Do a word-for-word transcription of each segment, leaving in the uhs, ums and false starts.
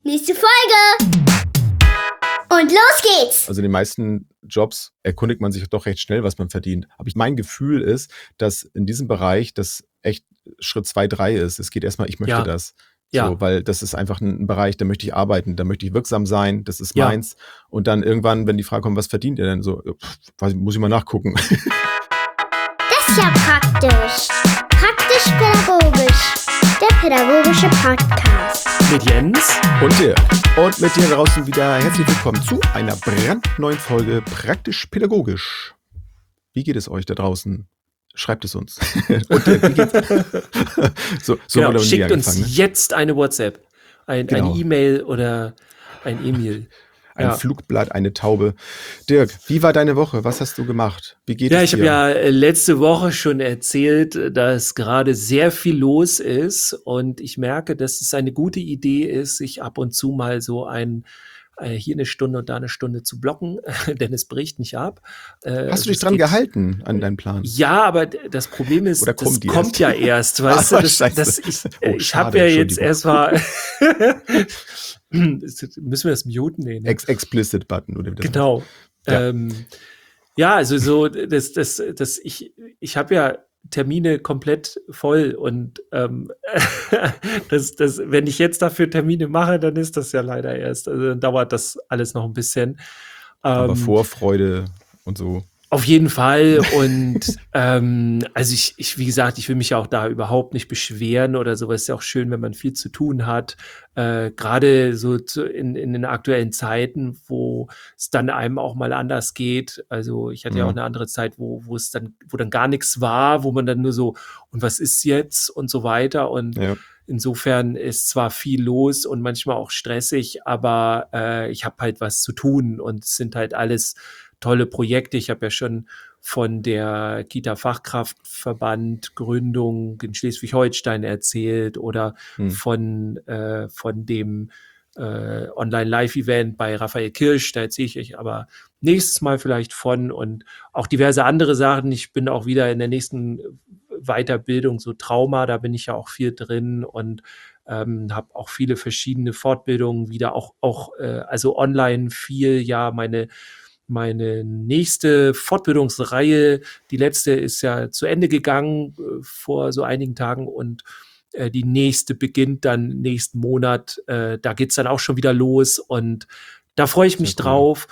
Nächste Folge! Und los geht's! Also in den meisten Jobs erkundigt man sich doch recht schnell, was man verdient. Aber mein Gefühl ist, dass in diesem Bereich das echt Schritt zwei, drei ist. Es geht erstmal, ich möchte Ja. das. Ja. So, weil das ist einfach ein, ein Bereich, da möchte ich arbeiten, da möchte ich wirksam sein, das ist Ja. meins. Und dann irgendwann, wenn die Frage kommt, was verdient ihr denn? So, pff, weiß ich, muss ich mal nachgucken. Das ist ja praktisch. Praktisch-pädagogisch. Der pädagogische Podcast. Mit Jens. Und dir. Und mit dir draußen wieder herzlich willkommen zu einer brandneuen Folge Praktisch-pädagogisch. Wie geht es euch da draußen? Schreibt es uns. Und dir, wie geht's? so, so Genau, wurde nie schickt uns angefangen, ne? jetzt eine WhatsApp, ein, Genau. eine E-Mail oder ein E-Mail. Ein Ja. Flugblatt, eine Taube. Dirk, wie war deine Woche? Was hast du gemacht? Wie geht Ja, es ich habe dir? ja äh, letzte Woche schon erzählt, dass gerade sehr viel los ist und ich merke, dass es eine gute Idee ist, sich ab und zu mal so ein äh, hier eine Stunde und da eine Stunde zu blocken, denn es bricht nicht ab. Äh, Hast du dich es dran geht- gehalten an deinen Plan? Ja, aber d- das Problem ist, Oder das kommt die kommt erst? ja erst, weißt du, Ah, das, scheiße. das ich, Oh, ich schade, habe ja jetzt Entschuldigung. erstmal müssen wir das muten? Nee, ne? Ex Explicit Button oder wie das Genau. Ja. Ähm, ja, also so, das, das, das, ich, ich habe ja Termine komplett voll und ähm, das, das, wenn ich jetzt dafür Termine mache, dann ist das ja leider erst. Also dann dauert das alles noch ein bisschen. Aber Ähm, Vorfreude und so. Auf jeden Fall. Und ähm, also ich, ich, wie gesagt, ich will mich ja auch da überhaupt nicht beschweren oder sowas. Ist ja auch schön, wenn man viel zu tun hat. Äh, Gerade so zu, in, in den aktuellen Zeiten, wo es dann einem auch mal anders geht. Also ich hatte ja Mhm. auch eine andere Zeit, wo, wo es dann, wo dann gar nichts war, wo man dann nur so, und was ist jetzt und so weiter. Und Ja. insofern ist zwar viel los und manchmal auch stressig, aber äh, ich habe halt was zu tun und es sind halt alles tolle Projekte. Ich habe ja schon von der Kita-Fachkraftverband Gründung in Schleswig-Holstein erzählt oder Hm. von, äh, von dem äh, Online-Live-Event bei Raphael Kirsch. Da erzähle ich euch aber nächstes Mal vielleicht von und auch diverse andere Sachen. Ich bin auch wieder in der nächsten Weiterbildung, so Trauma, da bin ich ja auch viel drin und ähm, habe auch viele verschiedene Fortbildungen wieder, auch, auch äh, also online viel, ja, meine meine nächste Fortbildungsreihe, die letzte ist ja zu Ende gegangen äh, vor so einigen Tagen und äh, die nächste beginnt dann nächsten Monat. Äh, da geht's dann auch schon wieder los und da freue ich Sehr mich cool. drauf.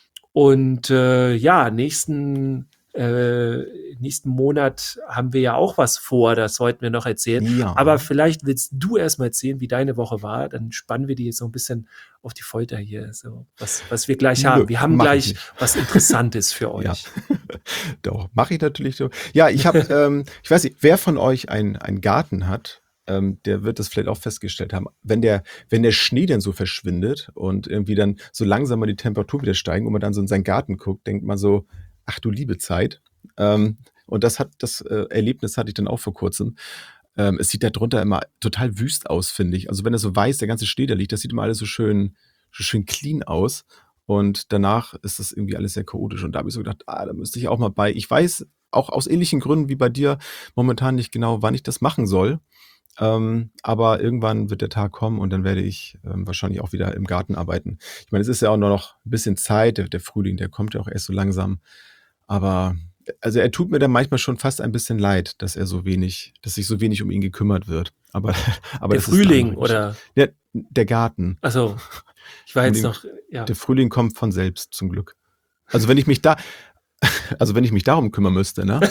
Und äh, ja, nächsten, äh, nächsten Monat haben wir ja auch was vor, das sollten wir noch erzählen. Ja. Aber vielleicht willst du erst mal erzählen, wie deine Woche war. Dann spannen wir die jetzt so ein bisschen auf die Folter hier, so was, was wir gleich Nö, haben. Wir haben mach ich gleich nicht. was Interessantes für euch. Ja. Doch, mache ich natürlich so. Ja, ich habe, ähm, ich weiß nicht, wer von euch einen einen Garten hat, ähm, der wird das vielleicht auch festgestellt haben. Wenn der, wenn der Schnee dann so verschwindet und irgendwie dann so langsam mal die Temperatur wieder steigen und man dann so in seinen Garten guckt, denkt man so, ach du liebe Zeit. Ähm, und das hat, das äh, Erlebnis hatte ich dann auch vor kurzem. Ähm, es sieht da drunter immer total wüst aus, finde ich. Also wenn er so weiß, der ganze Schnee da liegt, das sieht immer alles so schön, so schön clean aus. Und danach ist das irgendwie alles sehr chaotisch. Und da habe ich so gedacht, ah, da müsste ich auch mal bei. Ich weiß auch aus ähnlichen Gründen wie bei dir momentan nicht genau, wann ich das machen soll. Ähm, aber irgendwann wird der Tag kommen und dann werde ich ähm, wahrscheinlich auch wieder im Garten arbeiten. Ich meine, es ist ja auch nur noch ein bisschen Zeit. Der, der Frühling, der kommt ja auch erst so langsam. Aber also er tut mir dann manchmal schon fast ein bisschen leid, dass er so wenig, dass sich so wenig um ihn gekümmert wird. Aber, aber Der das ist eine Frühling andere oder, Geschichte. Der, der Garten. also ich war Um jetzt den- noch, ja. Der Frühling kommt von selbst, zum Glück. Also wenn ich mich da, also wenn ich mich darum kümmern müsste, ne?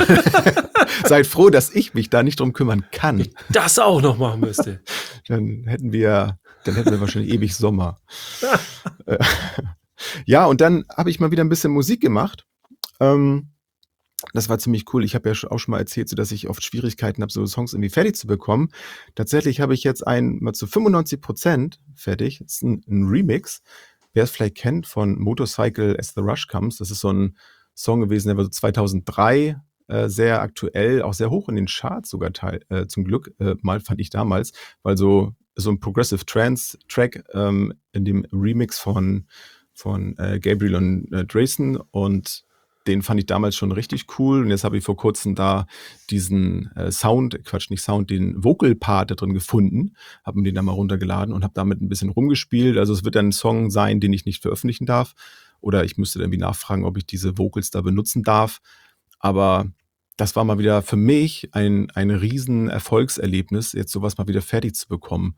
Seid froh, dass ich mich da nicht drum kümmern kann. Das auch noch machen müsste. Dann hätten wir, dann hätten wir wahrscheinlich ewig Sommer. Äh, ja, und dann habe ich mal wieder ein bisschen Musik gemacht. Ähm, das war ziemlich cool. Ich habe ja sch- auch schon mal erzählt, so dass ich oft Schwierigkeiten habe, so Songs irgendwie fertig zu bekommen. Tatsächlich habe ich jetzt einen mal zu fünfundneunzig Prozent fertig. Das ist ein, ein Remix. Wer es vielleicht kennt von Motorcycle As the Rush Comes. Das ist so ein Song gewesen, der war so zweitausenddrei äh, sehr aktuell, auch sehr hoch in den Charts sogar teil, äh, zum Glück, äh, mal fand ich damals, weil so, so ein Progressive Trance Track ähm, in dem Remix von, von äh, Gabriel und äh, Drayson und den fand ich damals schon richtig cool. Und jetzt habe ich vor kurzem da diesen äh, Sound, Quatsch, nicht Sound, den Vocal-Part da drin gefunden. Habe mir den da mal runtergeladen und habe damit ein bisschen rumgespielt. Also es wird dann ein Song sein, den ich nicht veröffentlichen darf. Oder ich müsste dann irgendwie nachfragen, ob ich diese Vocals da benutzen darf. Aber das war mal wieder für mich ein, ein riesen Erfolgserlebnis, jetzt sowas mal wieder fertig zu bekommen.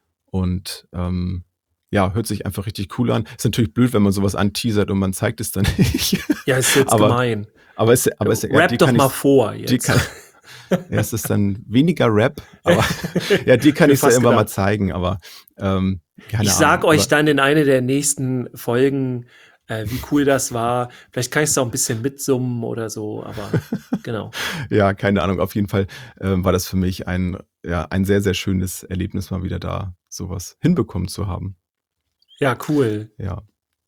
Und ähm, ja, hört sich einfach richtig cool an. Ist natürlich blöd, wenn man sowas anteasert und man zeigt es dann nicht. Ja, ist jetzt aber, gemein. Aber es, aber es, Rap die doch kann mal ich, vor die jetzt. kann, ja, es ist dann weniger Rap, aber ja, die kann Mir ich ja fast irgendwann mal gedacht. zeigen, aber ähm, keine Ich sag Ahnung. euch Aber, dann in einer der nächsten Folgen, äh, wie cool das war. Vielleicht kann ich es auch ein bisschen mitsummen oder so, aber genau. ja, keine Ahnung. Auf jeden Fall ähm, war das für mich ein, ja, ein sehr, sehr schönes Erlebnis, mal wieder da sowas hinbekommen zu haben. Ja, cool. Ja,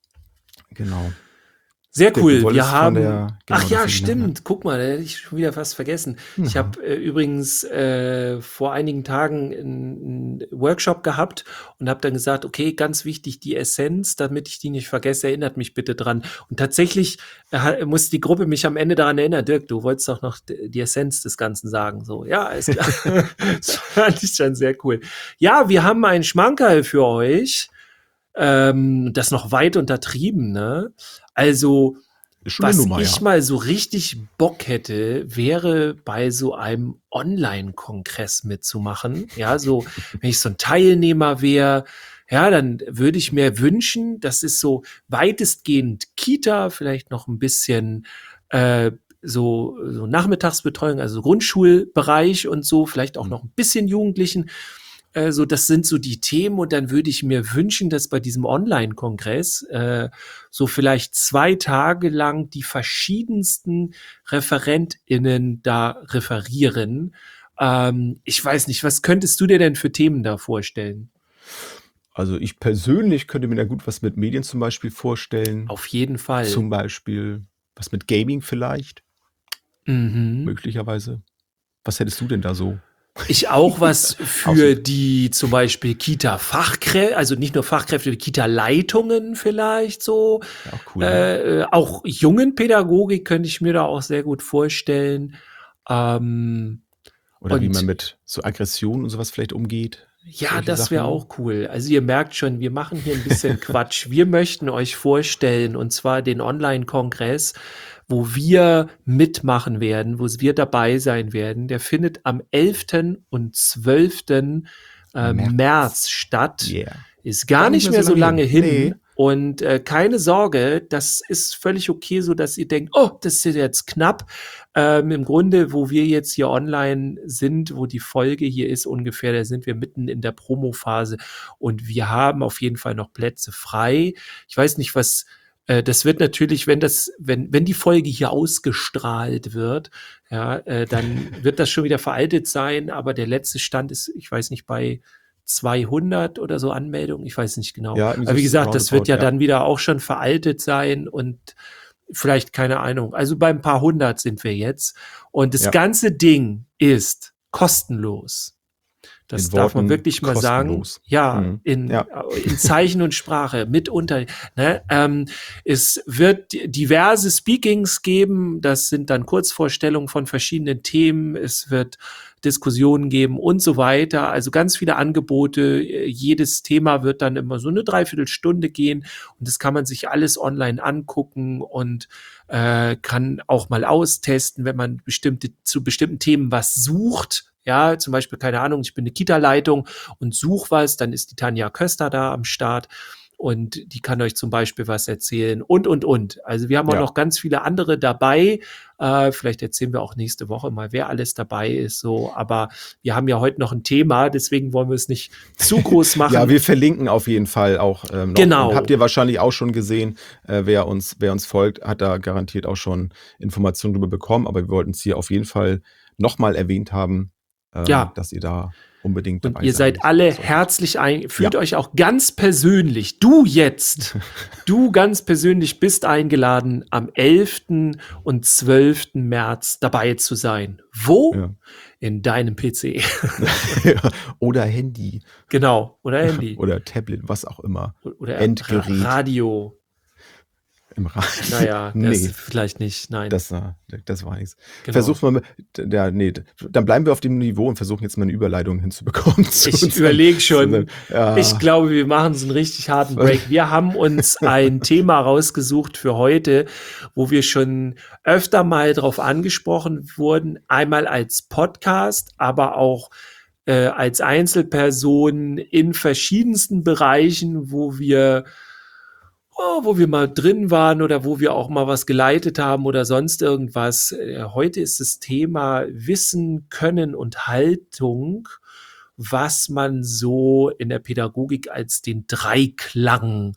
genau. Sehr Du cool. wolltest Wir von haben. der, genau, Ach ja, deswegen, stimmt. Guck mal, da hätte ich schon wieder fast vergessen. Ich ja. habe äh, übrigens äh, vor einigen Tagen einen Workshop gehabt und habe dann gesagt, okay, ganz wichtig, die Essenz, damit ich die nicht vergesse, erinnert mich bitte dran. Und tatsächlich äh, muss die Gruppe mich am Ende daran erinnern, Dirk, du wolltest doch noch d- die Essenz des Ganzen sagen. So, ja, ist klar. Das fand ich schon sehr cool. Ja, wir haben einen Schmankerl für euch. Ähm, das noch weit untertrieben, ne? Also, Ist schon eine was Nummer, ich ja. mal so richtig Bock hätte, wäre bei so einem Online-Kongress mitzumachen. Ja, so, wenn ich so ein Teilnehmer wäre, ja, dann würde ich mir wünschen, das ist so weitestgehend Kita, vielleicht noch ein bisschen äh, so, so Nachmittagsbetreuung, also Grundschulbereich und so, vielleicht auch Hm. noch ein bisschen Jugendlichen. Äh, so, das sind so die Themen und dann würde ich mir wünschen, dass bei diesem Online-Kongress äh, so vielleicht zwei Tage lang die verschiedensten ReferentInnen da referieren. Ähm, ich weiß nicht, was könntest du dir denn für Themen da vorstellen? Also ich persönlich könnte mir da gut was mit Medien zum Beispiel vorstellen. Auf jeden Fall. Zum Beispiel was mit Gaming vielleicht, Mhm. möglicherweise. Was hättest du denn da so? Ich auch was für Außen- die zum Beispiel Kita-Fachkräfte, also nicht nur Fachkräfte, Kita-Leitungen vielleicht so. Ja, auch cool. ne? Äh, äh, auch jungen Pädagogik könnte ich mir da auch sehr gut vorstellen. Ähm, Oder wie und- man mit so Aggression und sowas vielleicht umgeht. ja, Solche das wäre Sachen. auch cool. Also ihr merkt schon, wir machen hier ein bisschen Quatsch. Wir möchten euch vorstellen, und zwar den Online-Kongress, wo wir mitmachen werden, wo wir dabei sein werden. Der findet am elften und zwölften Äh, März. März statt. Yeah. Ist gar, nicht mehr so lange hin. Nee. Und äh, keine Sorge, das ist völlig okay, so dass ihr denkt, oh, das ist jetzt knapp. Ähm, Im Grunde, wo wir jetzt hier online sind, wo die Folge hier ist ungefähr, da sind wir mitten in der Promophase und wir haben auf jeden Fall noch Plätze frei. Ich weiß nicht, was äh, das wird natürlich, wenn das, wenn wenn die Folge hier ausgestrahlt wird, ja, äh, dann wird das schon wieder veraltet sein. Aber der letzte Stand ist, ich weiß nicht, bei zweihundert oder so Anmeldungen, ich weiß nicht genau. Ja, irgendwie Aber wie so gesagt, das wird roundabout, ja, ja. dann wieder auch schon veraltet sein und vielleicht keine Ahnung. Also bei ein paar hundert sind wir jetzt. Und das Ja. ganze Ding ist kostenlos. Das In darf man Worten wirklich mal sagen. kostenlos. Ja, Mhm. in, Ja. in Zeichen und Sprache mitunter. Ne? Ähm, es wird diverse Speakings geben. Das sind dann Kurzvorstellungen von verschiedenen Themen. Es wird Diskussionen geben und so weiter. Also ganz viele Angebote. Jedes Thema wird dann immer so eine Dreiviertelstunde gehen. Und das kann man sich alles online angucken und äh, kann auch mal austesten, wenn man bestimmte, zu bestimmten Themen was sucht. Ja, zum Beispiel, keine Ahnung, ich bin eine Kita-Leitung und suche was, dann ist die Tanja Köster da am Start und die kann euch zum Beispiel was erzählen und, und, und. Also wir haben auch Ja. noch ganz viele andere dabei. Äh, vielleicht erzählen wir auch nächste Woche mal, wer alles dabei ist. So, aber wir haben ja heute noch ein Thema, deswegen wollen wir es nicht zu groß machen. Ja, wir verlinken auf jeden Fall auch ähm, noch. Genau. Und habt ihr wahrscheinlich auch schon gesehen, äh, wer uns, wer uns folgt, hat da garantiert auch schon Informationen darüber bekommen. Aber wir wollten es hier auf jeden Fall nochmal erwähnt haben, ähm, Ja. dass ihr da unbedingt dabei Und ihr sein seid alle sollt. herzlich ein, fühlt Ja. euch auch ganz persönlich, du jetzt, du ganz persönlich bist eingeladen, am elften und zwölften März dabei zu sein. Wo? Ja. In deinem P C. Oder Handy Genau. Oder Handy. oder Tablet, was auch immer. Oder Endgerät. Radio. Im Ra Naja, nee, das vielleicht nicht, nein. das, war- das war nichts. Genau. Versuch mal, mit, ja, nee, dann bleiben wir auf dem Niveau und versuchen jetzt mal eine Überleitung hinzubekommen. zu Ich unserem- überlege zu schon. unserem- ja. Ich glaube, wir machen so einen richtig harten Break. Wir haben uns ein Thema rausgesucht für heute, wo wir schon öfter mal drauf angesprochen wurden. Einmal als Podcast, aber auch äh, als Einzelperson in verschiedensten Bereichen, wo wir oh, wo wir mal drin waren oder wo wir auch mal was geleitet haben oder sonst irgendwas. Äh, Heute ist das Thema Wissen, Können und Haltung, was man so in der Pädagogik als den Dreiklang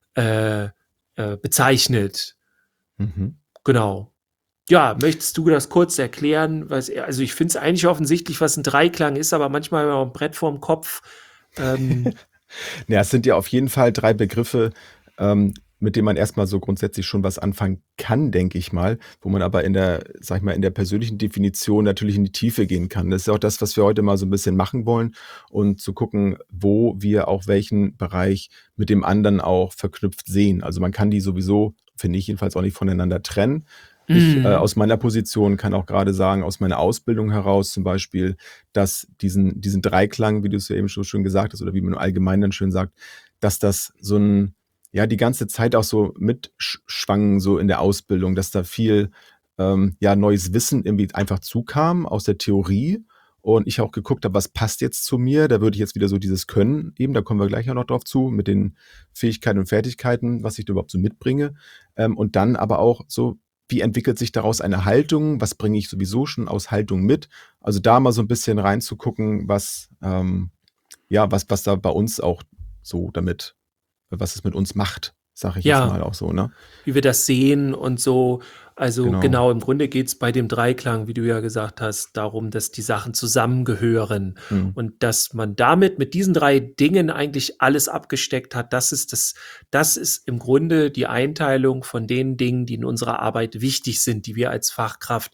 äh, äh, bezeichnet. Mhm. Genau. Ja, möchtest du das kurz erklären? Was, also ich finde es eigentlich offensichtlich, was ein Dreiklang ist, aber manchmal haben wir auch ein Brett vorm Kopf. Ähm, Ja, es sind ja auf jeden Fall drei Begriffe, ähm, mit denen man erstmal so grundsätzlich schon was anfangen kann, denke ich mal, wo man aber in der, sag ich mal, in der persönlichen Definition natürlich in die Tiefe gehen kann. Das ist auch das, was wir heute mal so ein bisschen machen wollen und zu gucken, wo wir auch welchen Bereich mit dem anderen auch verknüpft sehen. Also man kann die sowieso, finde ich jedenfalls, auch nicht voneinander trennen. Ich Mm. äh, aus meiner Position kann auch gerade sagen, aus meiner Ausbildung heraus zum Beispiel, dass diesen, diesen Dreiklang, wie du es ja eben schon schön gesagt hast, oder wie man allgemein dann schön sagt, dass das so ein, ja, die ganze Zeit auch so mitschwang, so in der Ausbildung, dass da viel ähm, ja, neues Wissen irgendwie einfach zukam aus der Theorie. Und ich auch geguckt habe, was passt jetzt zu mir. Da würde ich jetzt wieder so dieses Können eben, da kommen wir gleich auch noch drauf zu, mit den Fähigkeiten und Fertigkeiten, was ich da überhaupt so mitbringe. Ähm, und dann aber auch so, wie entwickelt sich daraus eine Haltung? Was bringe ich sowieso schon aus Haltung mit? Also da mal so ein bisschen reinzugucken, was, ähm, ja, was, was da bei uns auch so damit, was es mit uns macht, sage ich Ja. jetzt mal auch so, ne? Wie wir das sehen und so. Also Genau. genau, im Grunde geht es bei dem Dreiklang, wie du ja gesagt hast, darum, dass die Sachen zusammengehören Hm. und dass man damit mit diesen drei Dingen eigentlich alles abgesteckt hat. Das ist das, das ist im Grunde die Einteilung von den Dingen, die in unserer Arbeit wichtig sind, die wir als Fachkraft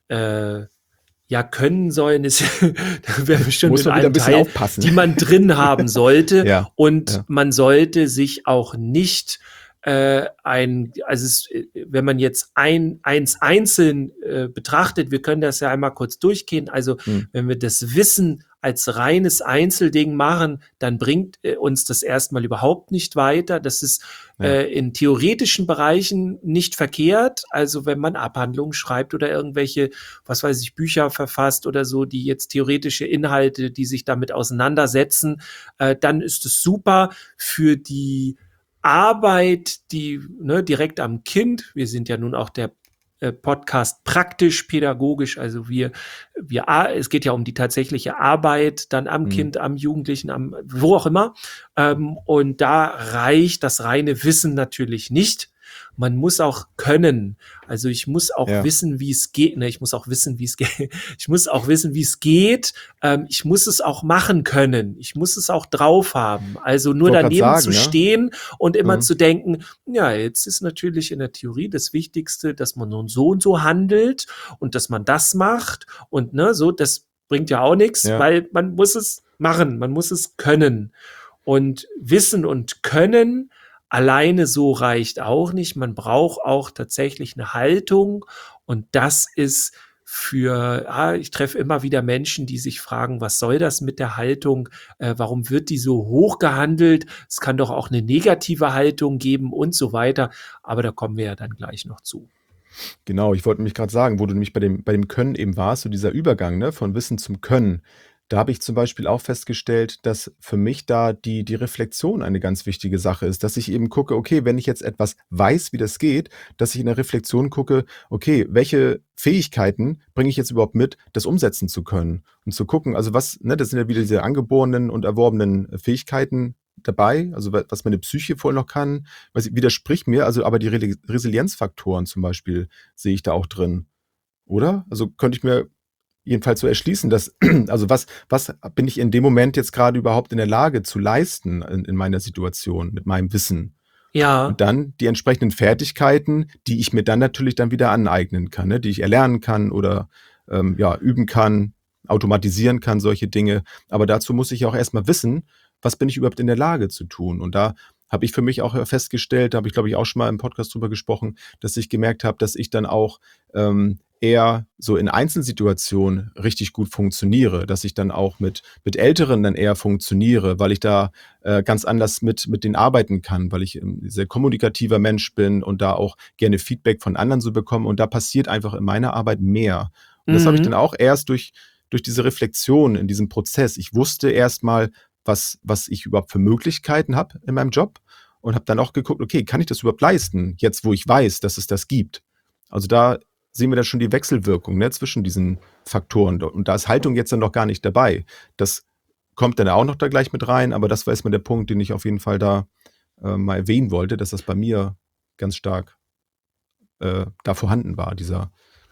äh, ja können sollen. Ist da wäre bestimmt Muss in man wieder einem ein bisschen Teil, aufpassen. die man drin haben sollte. Ja, Und ja. man sollte sich auch nicht äh, ein, also es, äh, wenn man jetzt ein, eins einzeln äh, betrachtet, wir können das ja einmal kurz durchgehen. Also Hm. wenn wir das Wissen als reines Einzelding machen, dann bringt äh, uns das erstmal überhaupt nicht weiter. Das ist Ja. äh, in theoretischen Bereichen nicht verkehrt. Also wenn man Abhandlungen schreibt oder irgendwelche, was weiß ich, Bücher verfasst oder so, die jetzt theoretische Inhalte, die sich damit auseinandersetzen, äh, dann ist es super für die Arbeit, die ne, direkt am Kind. Wir sind ja nun auch der äh, Podcast praktisch pädagogisch, also wir, wir, a- es geht ja um die tatsächliche Arbeit dann am Mhm. Kind, am Jugendlichen, am wo auch immer. Ähm, und da reicht das reine Wissen natürlich nicht. Man muss auch können. Also ich muss auch Ja. wissen, wie es geht. Ne, ich muss auch wissen, wie es geht. Ich muss auch wissen, wie es geht. Ähm, ich muss es auch machen können. Ich muss es auch drauf haben. Also nur Wollte grad daneben sagen, zu ne? stehen und immer Mhm. zu denken, ja, jetzt ist natürlich in der Theorie das Wichtigste, dass man nun so und so handelt und dass man das macht und ne, so, das bringt ja auch nichts, Ja. weil man muss es machen, man muss es können. Und Wissen und Können alleine so reicht auch nicht. Man braucht auch tatsächlich eine Haltung und das ist für, ah, ich treffe immer wieder Menschen, die sich fragen, was soll das mit der Haltung? Äh, warum wird die so hoch gehandelt? Es kann doch auch eine negative Haltung geben und so weiter. Aber da kommen wir ja dann gleich noch zu. Genau, ich wollte nämlich gerade sagen, wo du nämlich bei dem, bei dem Können eben warst, so dieser Übergang, ne, von Wissen zum Können. Da habe ich zum Beispiel auch festgestellt, dass für mich da die, die Reflexion eine ganz wichtige Sache ist, dass ich eben gucke, okay, wenn ich jetzt etwas weiß, wie das geht, dass ich in der Reflexion gucke, okay, welche Fähigkeiten bringe ich jetzt überhaupt mit, das umsetzen zu können und zu gucken, also was, ne, das sind ja wieder diese angeborenen und erworbenen Fähigkeiten dabei, also wa- was meine Psyche voll noch kann, was widerspricht mir, also aber die Re Resilienzfaktoren zum Beispiel sehe ich da auch drin, oder? Also könnte ich mir jedenfalls so erschließen, dass, also was, was bin ich in dem Moment jetzt gerade überhaupt in der Lage zu leisten in, in meiner Situation mit meinem Wissen? Ja, Und dann die entsprechenden Fertigkeiten, die ich mir dann natürlich dann wieder aneignen kann, ne? Die ich erlernen kann oder ähm, ja, üben kann, automatisieren kann, solche Dinge. Aber dazu muss ich auch erstmal wissen, was bin ich überhaupt in der Lage zu tun? Und da habe ich für mich auch festgestellt, da habe ich, glaube ich, auch schon mal im Podcast drüber gesprochen, dass ich gemerkt habe, dass ich dann auch ähm, eher so in Einzelsituationen richtig gut funktioniere, dass ich dann auch mit, mit Älteren dann eher funktioniere, weil ich da äh, ganz anders mit, mit denen arbeiten kann, weil ich ein sehr kommunikativer Mensch bin und da auch gerne Feedback von anderen so bekomme und da passiert einfach in meiner Arbeit mehr. Und das habe ich dann Mhm. auch erst durch, durch diese Reflexion in diesem Prozess. Ich wusste erst mal, was, was ich überhaupt für Möglichkeiten habe in meinem Job und habe dann auch geguckt, okay, kann ich das überhaupt leisten, jetzt wo ich weiß, dass es das gibt? Also da sehen wir da schon die Wechselwirkung, ne, zwischen diesen Faktoren. Und da ist Haltung jetzt dann noch gar nicht dabei. Das kommt dann auch noch da gleich mit rein, aber das war erstmal der Punkt, den ich auf jeden Fall da äh, mal erwähnen wollte, dass das bei mir ganz stark äh, da vorhanden war, dieser,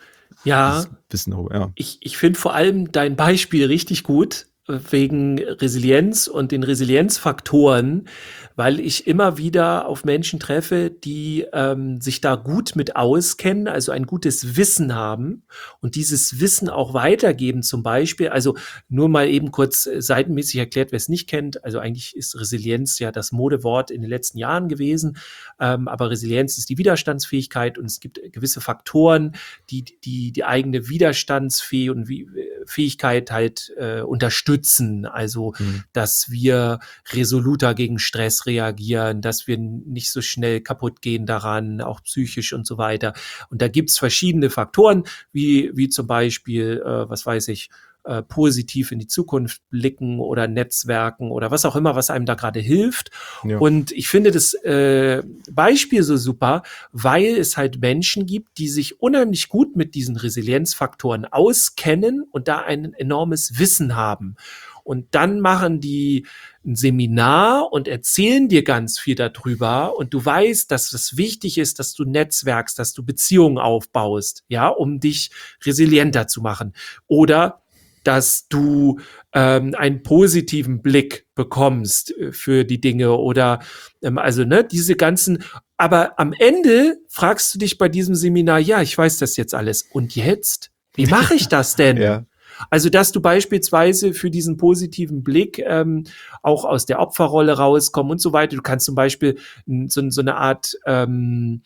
dieses Ja, Wissen darüber. Ja. ich, ich finde vor allem dein Beispiel richtig gut äh, wegen Resilienz und den Resilienzfaktoren, weil ich immer wieder auf Menschen treffe, die ähm, sich da gut mit auskennen, also ein gutes Wissen haben und dieses Wissen auch weitergeben zum Beispiel. Also nur mal eben kurz äh, seitenmäßig erklärt, wer es nicht kennt. Also eigentlich ist Resilienz ja das Modewort in den letzten Jahren gewesen, ähm, aber Resilienz ist die Widerstandsfähigkeit und es gibt gewisse Faktoren, die die, die eigene Widerstandsfähigkeit und wie, Fähigkeit halt äh, unterstützen. Also, Mhm. dass wir resoluter gegen Stress reagieren, dass wir nicht so schnell kaputt gehen daran, auch psychisch und so weiter. Und da gibt's verschiedene Faktoren, wie, wie zum Beispiel, äh, was weiß ich, äh, positiv in die Zukunft blicken oder Netzwerken oder was auch immer, was einem da gerade hilft. Ja. Und ich finde das äh, Beispiel so super, weil es halt Menschen gibt, die sich unheimlich gut mit diesen Resilienzfaktoren auskennen und da ein enormes Wissen haben. Und dann machen die ein Seminar und erzählen dir ganz viel darüber und du weißt, dass es wichtig ist, dass du netzwerkst, dass du Beziehungen aufbaust, ja, um dich resilienter zu machen. Oder dass du ähm, einen positiven Blick bekommst äh, für die Dinge oder ähm, also ne, diese ganzen, aber am Ende fragst du dich bei diesem Seminar, ja, ich weiß das jetzt alles. Und jetzt? Wie mache ich das denn? Ja. Also, dass du beispielsweise für diesen positiven Blick ähm, auch aus der Opferrolle rauskommen und so weiter. Du kannst zum Beispiel n- so, so eine Art, ähm,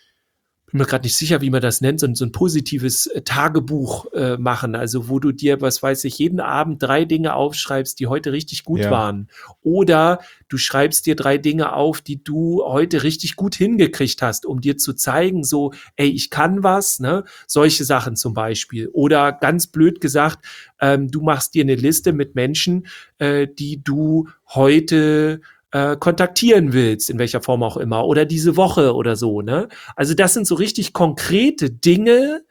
bin mir gerade nicht sicher, wie man das nennt, so, ein- so ein positives äh, Tagebuch äh, machen. Also, wo du dir, was weiß ich, jeden Abend drei Dinge aufschreibst, die heute richtig gut Ja. waren. Oder du schreibst dir drei Dinge auf, die du heute richtig gut hingekriegt hast, um dir zu zeigen, so, ey, ich kann was, ne? Solche Sachen zum Beispiel. Oder ganz blöd gesagt, ähm, du machst dir eine Liste mit Menschen, äh, die du heute äh, kontaktieren willst, in welcher Form auch immer, oder diese Woche oder so, ne? Also das sind so richtig konkrete Dinge,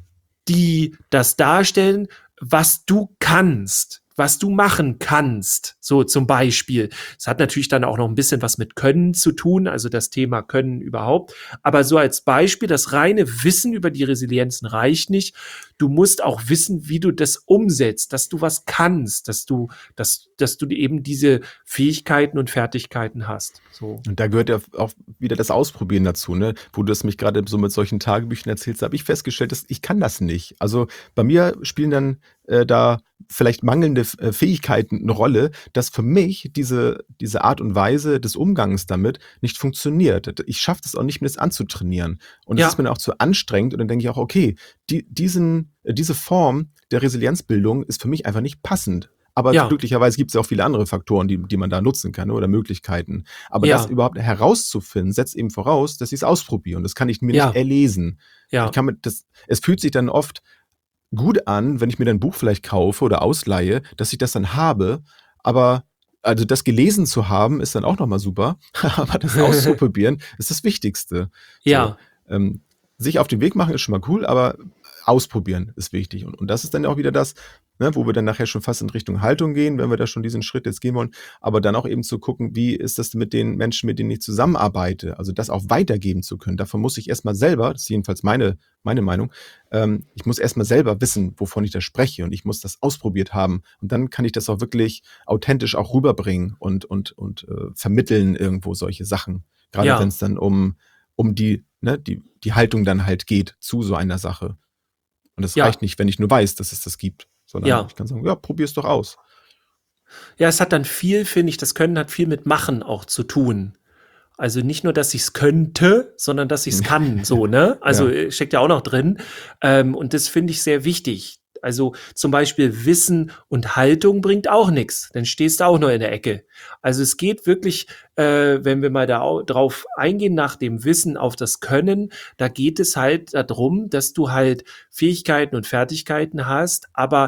die das darstellen, was du kannst, was du machen kannst, so zum Beispiel. Es hat natürlich dann auch noch ein bisschen was mit Können zu tun, also das Thema Können überhaupt. Aber so als Beispiel, das reine Wissen über die Resilienzen reicht nicht. Du musst auch wissen, wie du das umsetzt, dass du was kannst, dass du, dass, dass du eben diese Fähigkeiten und Fertigkeiten hast. So. Und da gehört ja auch wieder das Ausprobieren dazu, ne? Wo du das mich gerade so mit solchen Tagebüchern erzählst, habe ich festgestellt, dass ich kann das nicht. Also bei mir spielen dann äh, da vielleicht mangelnde äh, Fähigkeiten eine Rolle, dass für mich diese, diese Art und Weise des Umgangs damit nicht funktioniert. Ich schaffe das auch nicht, mir das anzutrainieren. Und es Ja. ist mir dann auch zu anstrengend und dann denke ich auch, okay, die, diesen, äh, diese Form der Resilienzbildung ist für mich einfach nicht passend. Aber Ja. glücklicherweise gibt es ja auch viele andere Faktoren, die, die man da nutzen kann, ne, oder Möglichkeiten. Aber Ja. das überhaupt herauszufinden, setzt eben voraus, dass ich es ausprobiere. Und das kann ich mir Ja. nicht erlesen. Ja. Ich kann mir das, es fühlt sich dann oft gut an, wenn ich mir dann ein Buch vielleicht kaufe oder ausleihe, dass ich das dann habe. Aber also das gelesen zu haben, ist dann auch nochmal super. Aber das auszuprobieren ist das Wichtigste. Ja. So, ähm, sich auf den Weg machen ist schon mal cool, aber ausprobieren ist wichtig. Und, und das ist dann auch wieder das, ne, wo wir dann nachher schon fast in Richtung Haltung gehen, wenn wir da schon diesen Schritt jetzt gehen wollen. Aber dann auch eben zu gucken, wie ist das mit den Menschen, mit denen ich zusammenarbeite? Also das auch weitergeben zu können. Davon muss ich erstmal selber, das ist jedenfalls meine, meine Meinung, ähm, ich muss erstmal selber wissen, wovon ich da spreche. Und ich muss das ausprobiert haben. Und dann kann ich das auch wirklich authentisch auch rüberbringen und, und, und äh, vermitteln irgendwo solche Sachen. Gerade Ja. wenn es dann um, um die, ne, die, die Haltung dann halt geht zu so einer Sache. Und es Ja. reicht nicht, wenn ich nur weiß, dass es das gibt, sondern Ja. ich kann sagen, ja, probier's doch aus. Ja, es hat dann viel, finde ich, das Können hat viel mit Machen auch zu tun. Also nicht nur, dass ich es könnte, sondern dass ich es kann, so, ne? Also Ja. steckt ja auch noch drin. Ähm, und das finde ich sehr wichtig. Also zum Beispiel Wissen und Haltung bringt auch nichts. Dann stehst du auch nur in der Ecke. Also es geht wirklich, äh, wenn wir mal da au- drauf eingehen, nach dem Wissen auf das Können, da geht es halt darum, dass du halt Fähigkeiten und Fertigkeiten hast, aber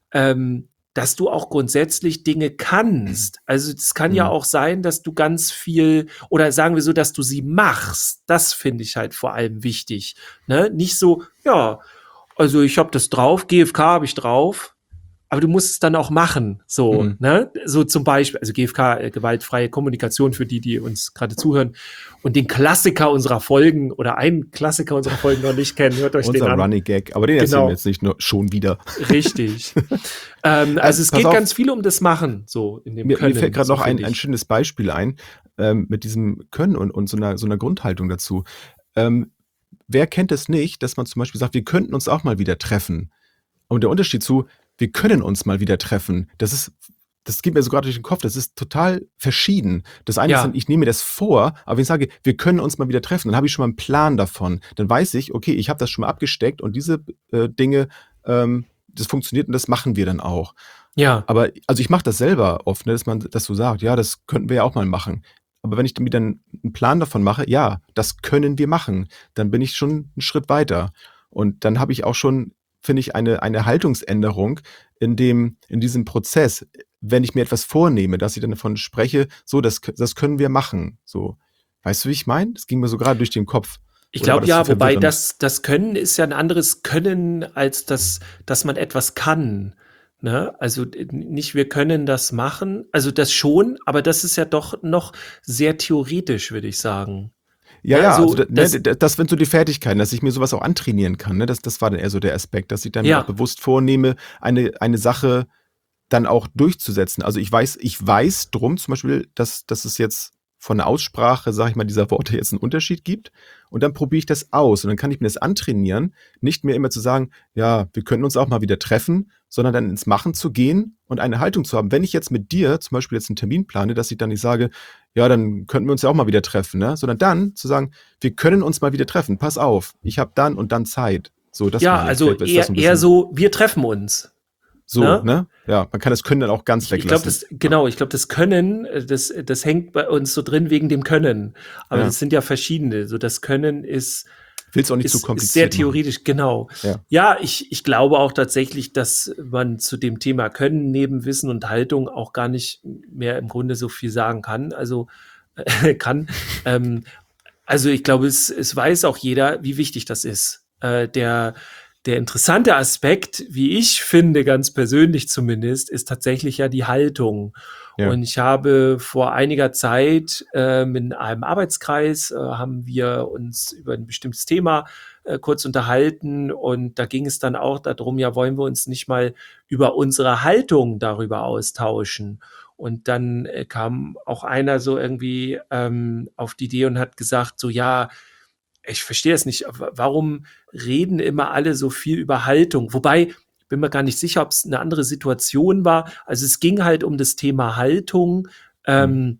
ähm, dass du auch grundsätzlich Dinge kannst. Also es kann ja Mhm. auch sein, dass du ganz viel, oder sagen wir so, dass du sie machst. Das finde ich halt vor allem wichtig. Ne? Nicht so, ja, also ich habe das drauf, G F K habe ich drauf, aber du musst es dann auch machen. So, Mhm. ne? So zum Beispiel, also G F K, äh, gewaltfreie Kommunikation für die, die uns gerade zuhören und den Klassiker unserer Folgen oder einen Klassiker unserer Folgen noch nicht kennen, hört euch Unser den an. Running Gag, aber den erzählen Genau. wir jetzt nicht nur schon wieder. Richtig. ähm, also es pass geht auf. ganz viel um das Machen, so in dem Mir, Können. mir fällt gerade so noch ein, finde ein ich. schönes Beispiel ein, ähm, mit diesem Können und, und so, einer, so einer Grundhaltung dazu. Ähm, wer kennt es nicht, dass man zum Beispiel sagt, wir könnten uns auch mal wieder treffen? Und der Unterschied zu, wir können uns mal wieder treffen, das ist, das geht mir so gerade durch den Kopf, das ist total verschieden. Das eine ist Ja. dann, ich nehme mir das vor, aber wenn ich sage, wir können uns mal wieder treffen, dann habe ich schon mal einen Plan davon. Dann weiß ich, okay, ich habe das schon mal abgesteckt und diese äh, Dinge, ähm, das funktioniert und das machen wir dann auch. Ja, Aber also ich mache das selber oft, ne, dass man das so sagt, ja, das könnten wir ja auch mal machen. Aber wenn ich dann wieder einen einen Plan davon mache, ja, das können wir machen, dann bin ich schon einen Schritt weiter. Und dann habe ich auch schon, finde ich, eine, eine Haltungsänderung in dem, in diesem Prozess, wenn ich mir etwas vornehme, dass ich dann davon spreche, so, das, das können wir machen. So, weißt du, wie ich meine? Das ging mir so gerade durch den Kopf. ich Oder war glaube das ja, zu wobei verwirrend? das, das Können ist ja ein anderes Können, als das, dass man etwas kann. Ne? Also äh, nicht wir können das machen, also das schon, aber das ist ja doch noch sehr theoretisch, würde ich sagen. Ja, Ne? ja, also So, da, ne, das, d- das sind so die Fertigkeiten, dass ich mir sowas auch antrainieren kann. Ne? Das, das war dann eher so der Aspekt, dass ich dann mir auch ja, bewusst vornehme, eine, eine Sache dann auch durchzusetzen. Also ich weiß, ich weiß drum zum Beispiel, dass, dass es jetzt von der Aussprache, sage ich mal, dieser Worte jetzt einen Unterschied gibt. Und dann probiere ich das aus und dann kann ich mir das antrainieren, nicht mehr immer zu sagen, ja, wir könnten uns auch mal wieder treffen, sondern dann ins Machen zu gehen und eine Haltung zu haben. Wenn ich jetzt mit dir zum Beispiel jetzt einen Termin plane, dass ich dann nicht sage, ja, dann könnten wir uns ja auch mal wieder treffen, ne? Sondern dann zu sagen, wir können uns mal wieder treffen, pass auf, ich habe dann und dann Zeit. So, das ja, meine ich. also Vielleicht ist das eher, so ein eher bisschen so, wir treffen uns. so, Ne? ne? Ja, man kann das Können dann auch ganz Ich, ich glaube, weglassen. das, genau, ich glaube, das Können, äh, das, das hängt bei uns so drin wegen dem Können. Aber Ja. das sind ja verschiedene. So, das Können ist, Will's auch nicht ist, zu ist sehr kompliziert machen. theoretisch, genau. Ja. Ja, ich, ich glaube auch tatsächlich, dass man zu dem Thema Können neben Wissen und Haltung auch gar nicht mehr im Grunde so viel sagen kann. Also äh, kann. Ähm, also ich glaube, es, es weiß auch jeder, wie wichtig das ist. Äh, der, der interessante Aspekt, wie ich finde, ganz persönlich zumindest, ist tatsächlich ja die Haltung. Ja. Und ich habe vor einiger Zeit ähm, in einem Arbeitskreis, äh, haben wir uns über ein bestimmtes Thema äh, kurz unterhalten und da ging es dann auch darum, ja, wollen wir uns nicht mal über unsere Haltung darüber austauschen? Und dann äh, kam auch einer so irgendwie ähm, auf die Idee und hat gesagt, so ja, ich verstehe es nicht, w- warum reden immer alle so viel über Haltung? Wobei, ich bin mir gar nicht sicher, ob es eine andere Situation war. Also es ging halt um das Thema Haltung, ähm,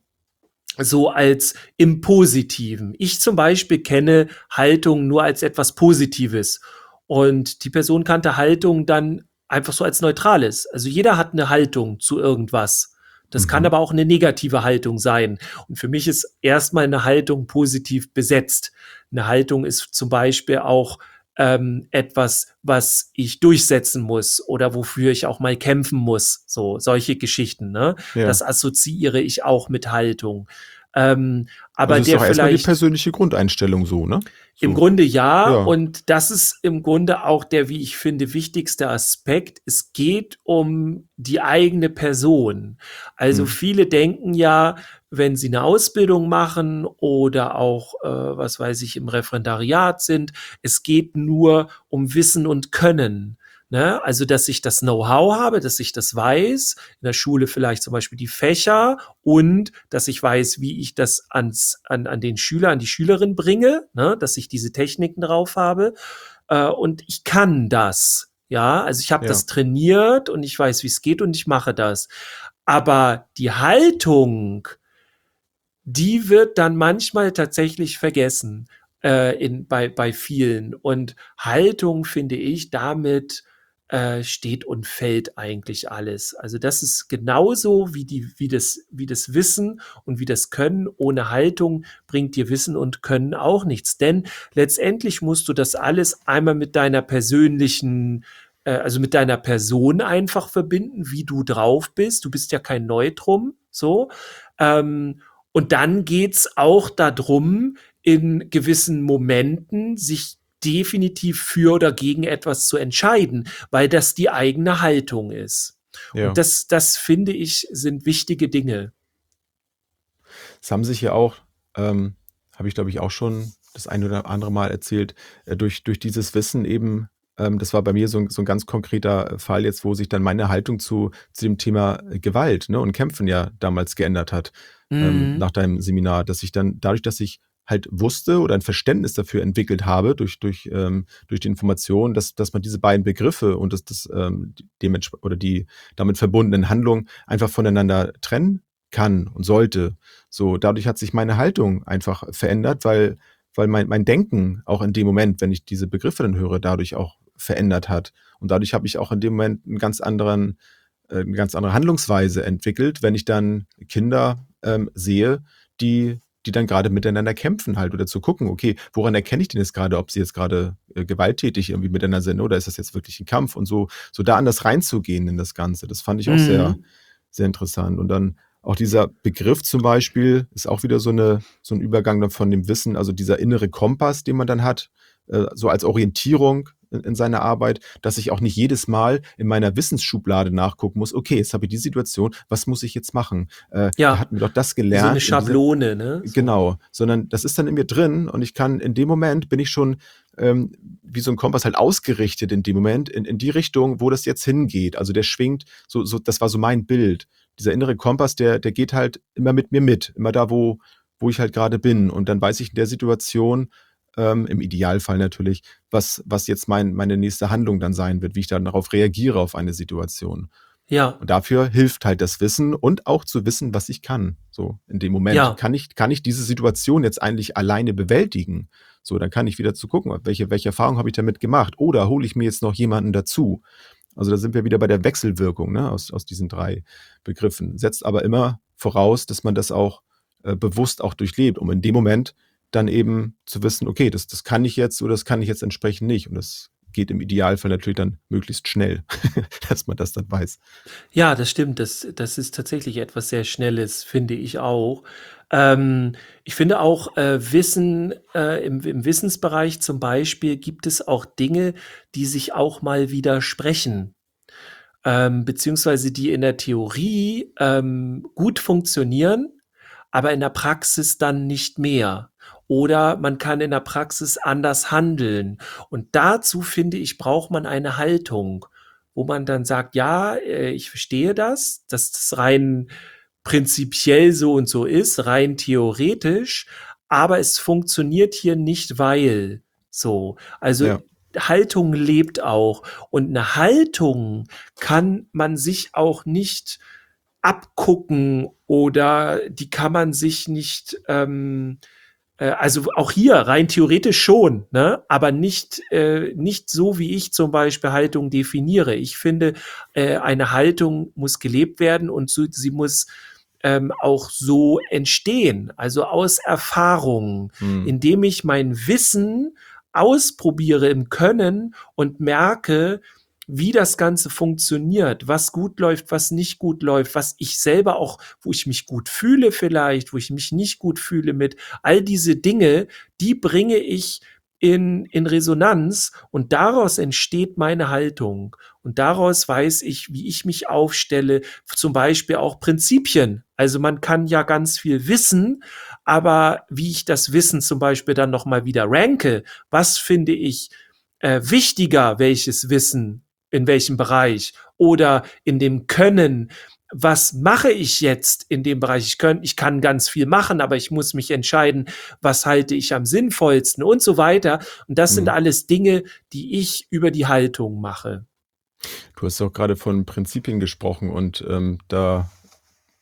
so als im Positiven. Ich zum Beispiel kenne Haltung nur als etwas Positives. Und die Person kannte Haltung dann einfach so als Neutrales. Also jeder hat eine Haltung zu irgendwas. Das Mhm. kann aber auch eine negative Haltung sein. Und für mich ist erstmal eine Haltung positiv besetzt. Eine Haltung ist zum Beispiel auch ähm, etwas, was ich durchsetzen muss oder wofür ich auch mal kämpfen muss. So solche Geschichten. Ne? Ja. Das assoziiere ich auch mit Haltung. Ähm, aber also ist der doch erstmal die vielleicht persönliche Grundeinstellung so, ne? So. im Grunde ja, Ja. und das ist im Grunde auch der, wie ich finde, wichtigste Aspekt. Es geht um die eigene Person. Also Hm. viele denken ja, wenn sie eine Ausbildung machen oder auch, äh, was weiß ich, im Referendariat sind, es geht nur um Wissen und Können. Ne? Also, dass ich das Know-how habe, dass ich das weiß, in der Schule vielleicht zum Beispiel die Fächer und dass ich weiß, wie ich das ans, an, an den Schüler, an die Schülerin bringe, ne? Dass ich diese Techniken drauf habe. Äh, und ich kann das. Ja, also ich habe Ja. das trainiert und ich weiß, wie es geht und ich mache das. Aber die Haltung, die wird dann manchmal tatsächlich vergessen äh, in, bei, bei vielen. Und Haltung, finde ich, damit äh, steht und fällt eigentlich alles. Also das ist genauso wie, die, wie, das, wie das Wissen und wie das Können. Ohne Haltung bringt dir Wissen und Können auch nichts. Denn letztendlich musst du das alles einmal mit deiner persönlichen äh, also mit deiner Person einfach verbinden, wie du drauf bist. Du bist ja kein Neutrum, so. Ähm, und dann geht's auch darum, in gewissen Momenten sich definitiv für oder gegen etwas zu entscheiden, weil das die eigene Haltung ist. Ja. Und das, das finde ich, sind wichtige Dinge. Es haben sich ja auch, ähm, habe ich glaube ich auch schon das eine oder andere Mal erzählt, äh, durch, durch dieses Wissen eben, ähm, das war bei mir so, ein- so ein ganz konkreter Fall jetzt, wo sich dann meine Haltung zu, zu dem Thema äh, Gewalt, ne, und Kämpfen ja damals geändert hat, ähm, Mhm. nach deinem Seminar, dass ich dann dadurch, dass ich halt wusste oder ein Verständnis dafür entwickelt habe durch, durch, ähm, durch die Information, dass, dass man diese beiden Begriffe und das, das ähm, dementsprechend oder die damit verbundenen Handlungen einfach voneinander trennen kann und sollte. So, dadurch hat sich meine Haltung einfach verändert, weil, weil mein, mein Denken auch in dem Moment, wenn ich diese Begriffe dann höre, dadurch auch verändert hat. Und dadurch habe ich auch in dem Moment einen ganz anderen, äh, eine ganz andere Handlungsweise entwickelt, wenn ich dann Kinder ähm, sehe, die, die dann gerade miteinander kämpfen halt oder zu gucken, okay, woran erkenne ich denn jetzt gerade, ob sie jetzt gerade äh, gewalttätig irgendwie miteinander sind oder ist das jetzt wirklich ein Kampf und so, so da anders reinzugehen in das Ganze. Das fand ich auch sehr, Mhm. sehr interessant. Und dann auch dieser Begriff zum Beispiel ist auch wieder so, eine, so ein Übergang dann von dem Wissen, also dieser innere Kompass, den man dann hat, äh, so als Orientierung in, in seiner Arbeit, dass ich auch nicht jedes Mal in meiner Wissensschublade nachgucken muss, okay, jetzt habe ich die Situation, was muss ich jetzt machen? Äh, da Ja, hatten wir doch das wie so eine gelernt. in dieser- Schablone, ne? So. Genau, sondern das ist dann in mir drin und ich kann in dem Moment bin ich schon ähm, wie so ein Kompass halt ausgerichtet in dem Moment, in, in die Richtung, wo das jetzt hingeht. Also der schwingt, so, so, das war so mein Bild. Dieser innere Kompass, der, der geht halt immer mit mir mit, immer da, wo, wo ich halt gerade bin. Und dann weiß ich in der Situation, ähm, im Idealfall natürlich, was, was jetzt mein, meine nächste Handlung dann sein wird, wie ich dann darauf reagiere auf eine Situation. Ja, Und dafür hilft halt das Wissen und auch zu wissen, was ich kann. So in dem Moment Ja. kann ich kann ich diese Situation jetzt eigentlich alleine bewältigen. So, dann kann ich wieder zu gucken, welche welche Erfahrung habe ich damit gemacht oder hole ich mir jetzt noch jemanden dazu. Also da sind wir wieder bei der Wechselwirkung, ne, aus aus diesen drei Begriffen. Setzt aber immer voraus, dass man das auch äh, bewusst auch durchlebt, um in dem Moment dann eben zu wissen, okay, das das kann ich jetzt oder das kann ich jetzt entsprechend nicht. Und das geht im Idealfall natürlich dann möglichst schnell, dass man das dann weiß. Ja, das stimmt. Das, das ist tatsächlich etwas sehr Schnelles, finde ich auch. Ähm, ich finde auch, äh, Wissen, äh, im, im Wissensbereich zum Beispiel gibt es auch Dinge, die sich auch mal widersprechen. Ähm, beziehungsweise die in der Theorie ähm, gut funktionieren, aber in der Praxis dann nicht mehr. Oder man kann in der Praxis anders handeln. Und dazu, finde ich, braucht man eine Haltung, wo man dann sagt, ja, äh, ich verstehe das, dass das rein prinzipiell so und so ist, rein theoretisch, aber es funktioniert hier nicht, weil so. Also Ja. Haltung lebt auch. Und eine Haltung kann man sich auch nicht abgucken oder die kann man sich nicht, ähm, äh, also auch hier rein theoretisch schon, ne? Aber nicht, äh, nicht so, wie ich zum Beispiel Haltung definiere. Ich finde, äh, eine Haltung muss gelebt werden und so, sie muss ähm, auch so entstehen, also aus Erfahrungen, Hm. indem ich mein Wissen ausprobiere im Können und merke, wie das Ganze funktioniert, was gut läuft, was nicht gut läuft, was ich selber auch, wo ich mich gut fühle vielleicht, wo ich mich nicht gut fühle mit, all diese Dinge, die bringe ich in, in Resonanz und daraus entsteht meine Haltung. Und daraus weiß ich, wie ich mich aufstelle, zum Beispiel auch Prinzipien. Also man kann ja ganz viel wissen, aber wie ich das Wissen zum Beispiel dann nochmal wieder ranke, was finde ich äh, wichtiger, welches Wissen, in welchem Bereich oder in dem Können, was mache ich jetzt in dem Bereich? Ich, kann, ich kann ganz viel machen, aber ich muss mich entscheiden, was halte ich am sinnvollsten und so weiter. Und das Hm. sind alles Dinge, die ich über die Haltung mache. Du hast auch gerade von Prinzipien gesprochen und ähm, da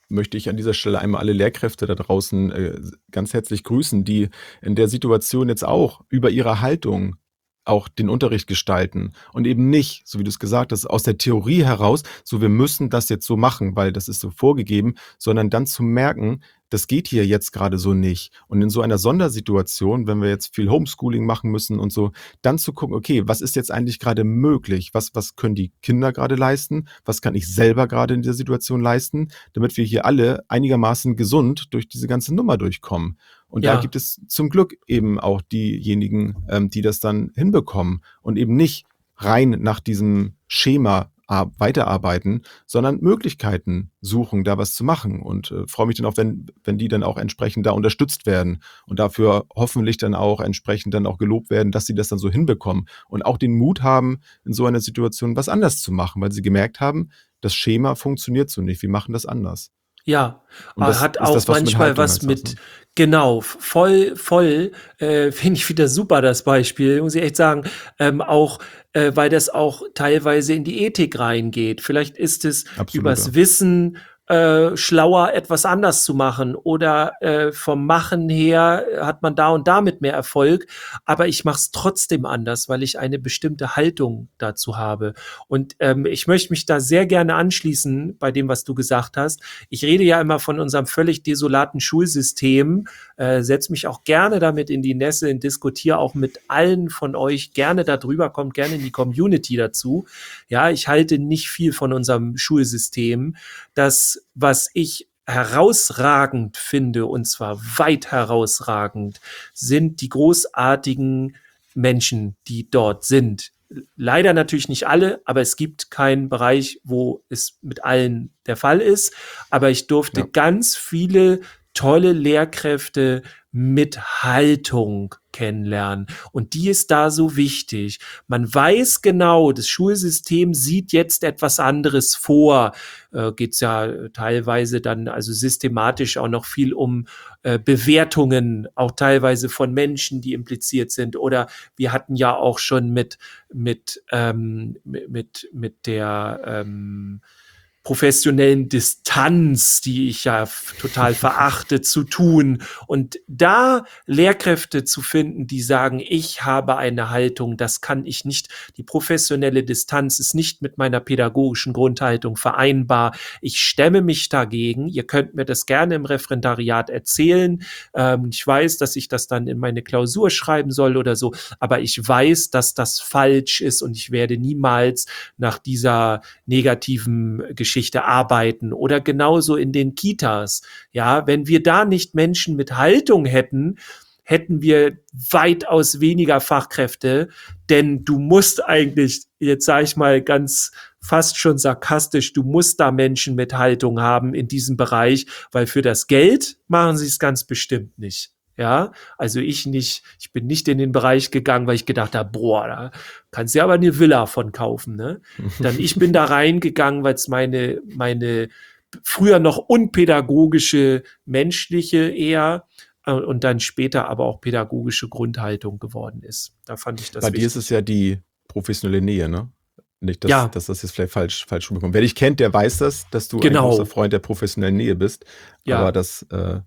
möchte ich an dieser Stelle einmal alle Lehrkräfte da draußen äh, ganz herzlich grüßen, die in der Situation jetzt auch über ihre Haltung auch den Unterricht gestalten und eben nicht, so wie du es gesagt hast, aus der Theorie heraus, so wir müssen das jetzt so machen, weil das ist so vorgegeben, sondern dann zu merken, das geht hier jetzt gerade so nicht. Und in so einer Sondersituation, wenn wir jetzt viel Homeschooling machen müssen und so, dann zu gucken, okay, was ist jetzt eigentlich gerade möglich? Was, was können die Kinder gerade leisten? Was kann ich selber gerade in dieser Situation leisten, damit wir hier alle einigermaßen gesund durch diese ganze Nummer durchkommen? Und da Ja, gibt es zum Glück eben auch diejenigen, ähm, die das dann hinbekommen und eben nicht rein nach diesem Schema ar- weiterarbeiten, sondern Möglichkeiten suchen, da was zu machen. Und äh, freue mich dann auch, wenn, wenn die dann auch entsprechend da unterstützt werden und dafür hoffentlich dann auch entsprechend dann auch gelobt werden, dass sie das dann so hinbekommen und auch den Mut haben, in so einer Situation was anders zu machen, weil sie gemerkt haben, das Schema funktioniert so nicht, wir machen das anders. ja. Und Ah, das Hat ist auch das, was du mit manchmal Haltung was halt sagst. mit, Ne? genau, voll, voll, äh, finde ich wieder super, das Beispiel, muss ich echt sagen. Ähm, auch, äh, weil das auch teilweise in die Ethik reingeht. Vielleicht ist es Absolut, übers ja. Wissen äh, schlauer, etwas anders zu machen. Oder äh, vom Machen her hat man da und damit mehr Erfolg. Aber ich mache es trotzdem anders, weil ich eine bestimmte Haltung dazu habe. Und ähm, ich möchte mich da sehr gerne anschließen bei dem, was du gesagt hast. Ich rede ja immer von unserem völlig desolaten Schulsystem, äh, setze mich auch gerne damit in die Nässe und diskutiere auch mit allen von euch gerne darüber, kommt gerne in die Community dazu. Ja, ich halte nicht viel von unserem Schulsystem. Das, was ich herausragend finde, und zwar weit herausragend, sind die großartigen Menschen, die dort sind. Leider natürlich nicht alle, aber es gibt keinen Bereich, wo es mit allen der Fall ist. Aber ich durfte Ja. ganz viele tolle Lehrkräfte mit Haltung kennenlernen. Und die ist da so wichtig. Man weiß genau, das Schulsystem sieht jetzt etwas anderes vor. Äh, geht's ja teilweise dann also systematisch auch noch viel um äh, Bewertungen, auch teilweise von Menschen, die impliziert sind. Oder wir hatten ja auch schon mit mit ähm, mit mit, mit der ähm, professionellen Distanz, die ich ja f- total verachte, zu tun. Und da Lehrkräfte zu finden, die sagen, ich habe eine Haltung, das kann ich nicht. Die professionelle Distanz ist nicht mit meiner pädagogischen Grundhaltung vereinbar. Ich stemme mich dagegen. Ihr könnt mir das gerne im Referendariat erzählen. Ähm, ich weiß, dass ich das dann in meine Klausur schreiben soll oder so, aber ich weiß, dass das falsch ist und ich werde niemals nach dieser negativen Geschichte arbeiten oder genauso in den Kitas. Ja, wenn wir da nicht Menschen mit Haltung hätten, hätten wir weitaus weniger Fachkräfte, denn du musst eigentlich, jetzt sage ich mal ganz fast schon sarkastisch, du musst da Menschen mit Haltung haben in diesem Bereich, weil für das Geld machen sie es ganz bestimmt nicht. Ja, also ich nicht, ich bin nicht in den Bereich gegangen, weil ich gedacht habe, boah, da kannst du ja aber eine Villa von kaufen, ne? Dann ich bin da reingegangen, weil es meine, meine früher noch unpädagogische, menschliche eher äh, und dann später aber auch pädagogische Grundhaltung geworden ist. Da fand ich das Bei dir ist wichtig. es ja die professionelle Nähe, ne? Nicht, dass, Ja, dass das jetzt vielleicht falsch, falsch rüberkommt. Wer dich kennt, der weiß das, dass du ein genau. großer Freund der professionellen Nähe bist. Ja. Aber das äh,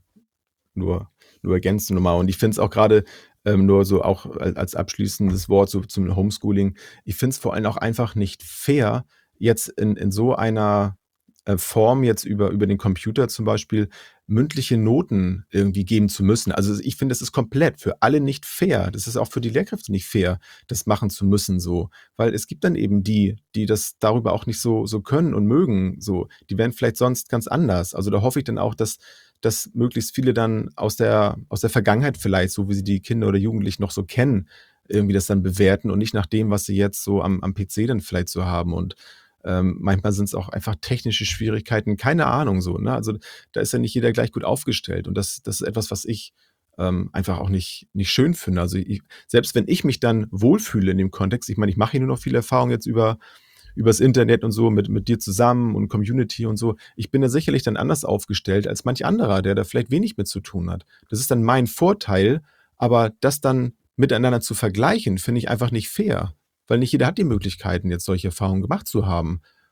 nur, nur ergänzend nochmal. Und ich finde es auch gerade ähm, nur so auch als, als abschließendes Wort so zum Homeschooling. Ich finde es vor allem auch einfach nicht fair, jetzt in, in so einer äh, Form jetzt über, über den Computer zum Beispiel mündliche Noten irgendwie geben zu müssen. Also ich finde, das ist komplett für alle nicht fair. Das ist auch für die Lehrkräfte nicht fair, das machen zu müssen so. Weil es gibt dann eben die, die das darüber auch nicht so, so können und mögen. So, die wären vielleicht sonst ganz anders. Also da hoffe ich dann auch, dass, dass möglichst viele dann aus der, aus der Vergangenheit vielleicht, so wie sie die Kinder oder Jugendlichen noch so kennen, irgendwie das dann bewerten und nicht nach dem, was sie jetzt so am, am P C dann vielleicht so haben. Und ähm, manchmal sind es auch einfach technische Schwierigkeiten, keine Ahnung so. Ne? Also da ist ja nicht jeder gleich gut aufgestellt. Und das, das ist etwas, was ich ähm, einfach auch nicht, nicht schön finde. Also ich, selbst wenn ich mich dann wohlfühle in dem Kontext, ich meine, ich mache hier nur noch viel Erfahrung jetzt über übers Internet und so mit, mit dir zusammen und Community und so. Ich bin da sicherlich dann anders aufgestellt als manch anderer, der da vielleicht wenig mit zu tun hat. Das ist dann mein Vorteil, aber das dann miteinander zu vergleichen, finde ich einfach nicht fair, weil nicht jeder hat die Möglichkeiten, jetzt solche Erfahrungen gemacht zu haben.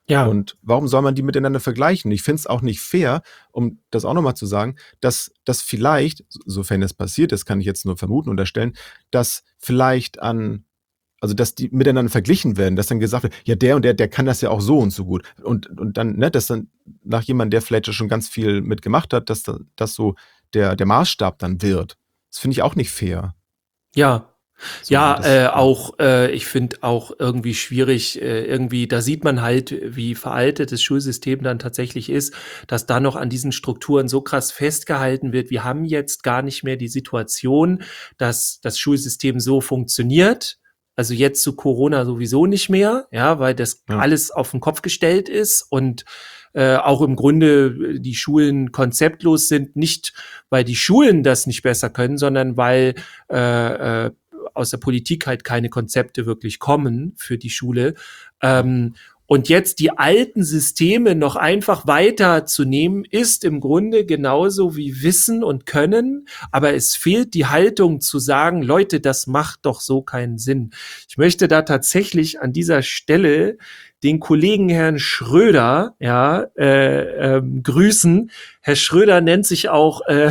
Ja. Und warum soll man die miteinander vergleichen? Ich finde es auch nicht fair, um das auch nochmal zu sagen, dass das vielleicht, sofern das passiert ist, kann ich jetzt nur vermuten, unterstellen, dass vielleicht an, also dass die miteinander verglichen werden, dass dann gesagt wird, ja, der und der, der kann das ja auch so und so gut. Und, und dann, ne, dass dann nach jemandem, der vielleicht schon ganz viel mitgemacht hat, dass das so der, der Maßstab dann wird. Das finde ich auch nicht fair. Ja. So, Ja, das- äh, auch, äh, ich finde auch irgendwie schwierig, äh, irgendwie, da sieht man halt, wie veraltet das Schulsystem dann tatsächlich ist, dass da noch an diesen Strukturen so krass festgehalten wird. Wir haben jetzt gar nicht mehr die Situation, dass das Schulsystem so funktioniert. Also jetzt zu Corona sowieso nicht mehr, ja, weil das Ja. alles auf den Kopf gestellt ist und äh, auch im Grunde die Schulen konzeptlos sind, nicht weil die Schulen das nicht besser können, sondern weil äh, äh, aus der Politik halt keine Konzepte wirklich kommen für die Schule. Ähm, und jetzt die alten Systeme noch einfach weiterzunehmen, ist im Grunde genauso wie Wissen und Können, aber es fehlt die Haltung zu sagen, Leute, das macht doch so keinen Sinn. Ich möchte da tatsächlich an dieser Stelle den Kollegen Herrn Schröder ja äh, ähm, grüßen. Herr Schröder nennt sich auch äh,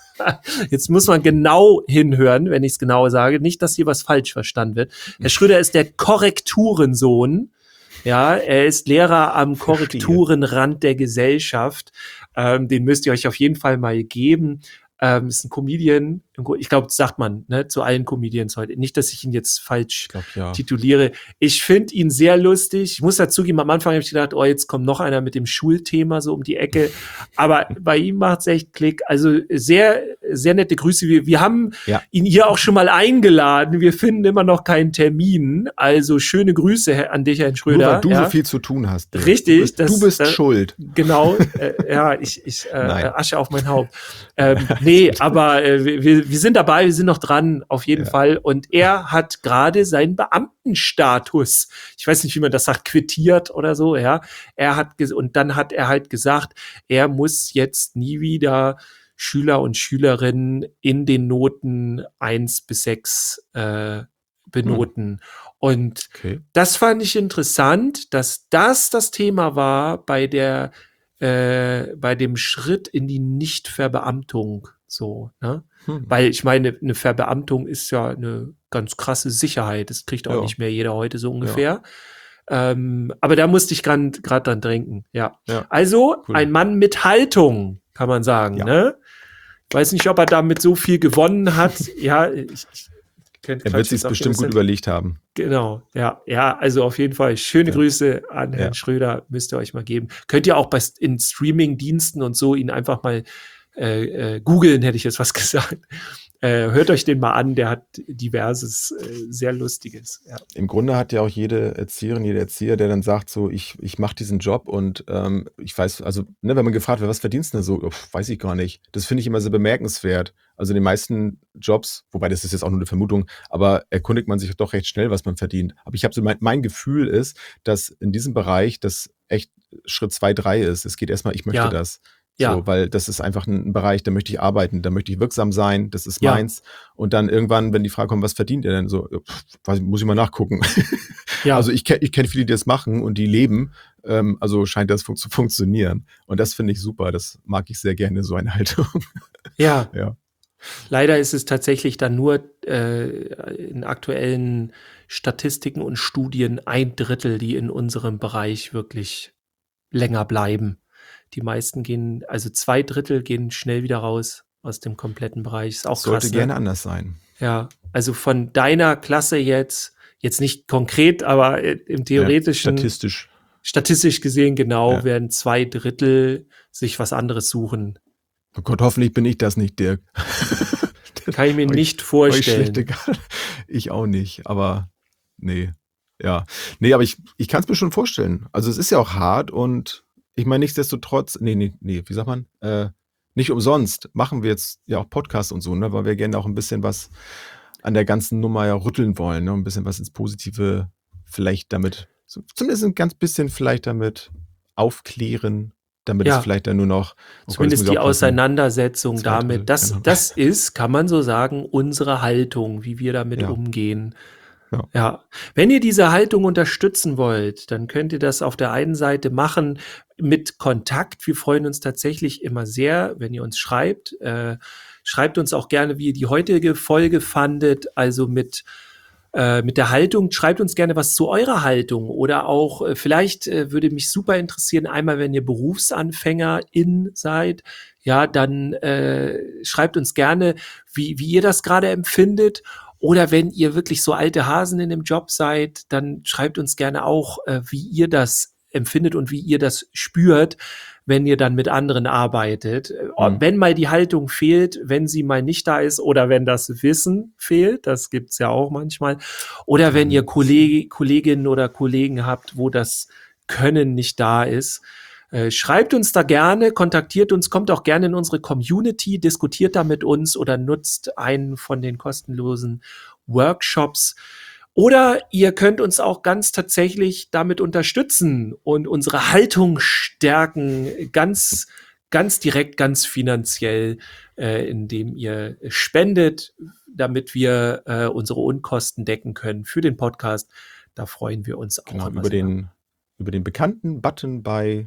jetzt muss man genau hinhören, wenn ich es genau sage. Nicht, dass hier was falsch verstanden wird. Herr Schröder ist der Korrekturensohn. Ja, er ist Lehrer am Korrekturenrand der Gesellschaft. Ähm, den müsst ihr euch auf jeden Fall mal geben. Ähm, ist ein Comedian. Ich glaube, das sagt man, ne, zu allen Comedians heute. Nicht, dass ich ihn jetzt falsch Ich glaub, ja. tituliere. Ich finde ihn sehr lustig. Ich muss dazugeben, am Anfang habe ich gedacht, oh, jetzt kommt noch einer mit dem Schulthema so um die Ecke. Aber bei ihm macht es echt Klick. Also sehr, sehr nette Grüße. Wir, wir haben Ja. ihn hier auch schon mal eingeladen. Wir finden immer noch keinen Termin. Also schöne Grüße Herr- an dich, Herrn Schröder. Nur weil du ja. so viel zu tun hast. Dirk. Richtig, Du bist, das- du bist das- schuld. Genau, äh, ja, ich, ich äh, Nein. Asche auf mein Haupt. Ähm, nee, aber äh, wir, wir sind dabei, wir sind noch dran, auf jeden Ja. Fall. Und er hat gerade seinen Beamtenstatus, ich weiß nicht, wie man das sagt, quittiert oder so, ja. Er hat ges- und dann hat er halt gesagt, er muss jetzt nie wieder Schüler und Schülerinnen in den Noten eins bis sechs äh, benoten. Und Okay. das fand ich interessant, dass das das Thema war bei der, äh, bei dem Schritt in die Nichtverbeamtung. So, ne? Hm. Weil ich meine, eine Verbeamtung ist ja eine ganz krasse Sicherheit. Das kriegt auch Ja. nicht mehr jeder heute so ungefähr. Ähm, aber da musste ich gerade dran denken. Ja. Ja. Also Cool. ein Mann mit Haltung, kann man sagen. Ja. Ne? Ich weiß nicht, ob er damit so viel gewonnen hat. Ja, ich, ich könnte Er Quatsch wird sich jetzt auf bestimmt jeden gut Fall- überlegt haben. Genau, ja, ja, also auf jeden Fall schöne Ja. Grüße an Herrn Ja. Schröder, müsst ihr euch mal geben. Könnt ihr auch bei in Streaming-Diensten und so ihn einfach mal äh, äh, googeln, hätte ich jetzt was gesagt. Äh, hört euch den mal an, der hat diverses, äh, sehr Lustiges. Ja. Im Grunde hat ja auch jede Erzieherin, jeder Erzieher, der dann sagt so, ich, ich mache diesen Job und ähm, ich weiß, also ne, wenn man gefragt wird, was verdienst du denn so? Oh, weiß ich gar nicht. Das finde ich immer sehr bemerkenswert. Also in den meisten Jobs, wobei das ist jetzt auch nur eine Vermutung, aber erkundigt man sich doch recht schnell, was man verdient. Aber ich habe so, mein, mein Gefühl ist, dass in diesem Bereich das echt Schritt zwei, drei ist. Es geht erstmal, ich möchte Ja. das. Ja. So, weil das ist einfach ein, ein Bereich, da möchte ich arbeiten, da möchte ich wirksam sein, das ist Ja. meins. Und dann irgendwann, wenn die Frage kommt, was verdient ihr denn? So, ja, pff, weiß ich, muss ich mal nachgucken. Ja. Also ich kenne ich kenn viele, die das machen und die leben, ähm, also scheint das fun zu funktionieren. Und das finde ich super, das mag ich sehr gerne, so eine Haltung. Ja, Ja. leider ist es tatsächlich dann nur äh, in aktuellen Statistiken und Studien ein Drittel, die in unserem Bereich wirklich länger bleiben. Die meisten gehen, also zwei Drittel gehen schnell wieder raus aus dem kompletten Bereich. Ist auch Sollte krass. gerne Ne? anders sein. Ja, also von deiner Klasse jetzt, jetzt nicht konkret, aber äh, im Ja, theoretischen, statistisch. statistisch gesehen genau, Ja. werden zwei Drittel sich was anderes suchen. Oh Gott, hoffentlich bin ich das nicht, Dirk. Kann ich mir Euch- nicht Euch vorstellen. schlecht egal. Ich auch nicht, aber nee. Ja. Nee, aber ich, ich kann es mir schon vorstellen. Also es ist ja auch hart und ich meine, nichtsdestotrotz, nee, nee, nee, wie sagt man? Äh, nicht umsonst machen wir jetzt ja auch Podcasts und so, ne, weil wir gerne auch ein bisschen was an der ganzen Nummer ja rütteln wollen, ne, ein bisschen was ins Positive vielleicht damit, so, zumindest ein ganz bisschen vielleicht damit aufklären, damit Ja. es vielleicht dann nur noch, oh Gott, jetzt Zumindest muss ich die aufpassen. Auseinandersetzung Zwei damit, das, Drittel, genau. das ist, kann man so sagen, unsere Haltung, wie wir damit Ja. umgehen. Ja. Ja, wenn ihr diese Haltung unterstützen wollt, dann könnt ihr das auf der einen Seite machen mit Kontakt. Wir freuen uns tatsächlich immer sehr, wenn ihr uns schreibt. Äh, schreibt uns auch gerne, wie ihr die heutige Folge fandet, also mit äh, mit der Haltung. Schreibt uns gerne was zu eurer Haltung oder auch äh, vielleicht äh, würde mich super interessieren, einmal wenn ihr Berufsanfängerin seid, ja, dann äh, schreibt uns gerne, wie wie ihr das gerade empfindet. Oder wenn ihr wirklich so alte Hasen in dem Job seid, dann schreibt uns gerne auch, äh, wie ihr das empfindet und wie ihr das spürt, wenn ihr dann mit anderen arbeitet. Äh, Mhm. Wenn mal die Haltung fehlt, wenn sie mal nicht da ist oder wenn das Wissen fehlt, das gibt's ja auch manchmal. Oder wenn ihr Kolleg- Kolleginnen oder Kollegen habt, wo das Können nicht da ist. Äh, Schreibt uns da gerne, kontaktiert uns, kommt auch gerne in unsere Community, diskutiert da mit uns oder nutzt einen von den kostenlosen Workshops. Oder ihr könnt uns auch ganz tatsächlich damit unterstützen und unsere Haltung stärken, ganz, ganz direkt, ganz finanziell, äh, indem ihr spendet, damit wir äh, unsere Unkosten decken können für den Podcast. Da freuen wir uns auch Genau, immer über sehr. den, über den bekannten Button bei